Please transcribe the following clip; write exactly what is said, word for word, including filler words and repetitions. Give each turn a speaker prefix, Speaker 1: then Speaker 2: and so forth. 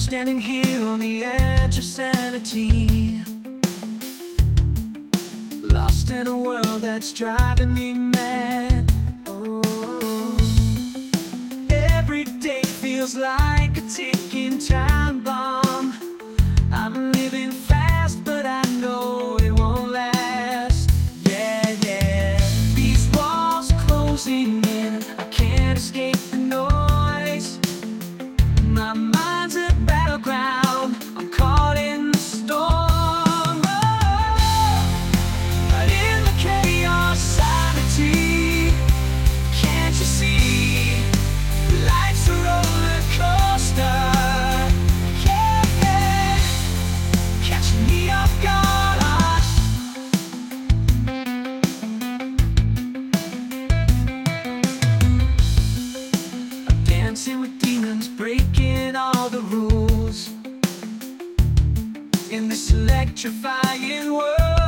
Speaker 1: standing here on the edge of sanity, lost in a world that's driving me mad. Oh, every day feels like a ticking time bomb. I'm living fast, but I know it won't last. Yeah, yeah. These walls closing in, I can't escape the noise. My mind's a battleground, I'm caught in the storm. Oh, but in the chaos, sanity, can't you see? Life's a roller coaster. Yeah, yeah. Catching me off guard. I'm dancing with demons, breaking all the rules in this electrifying world.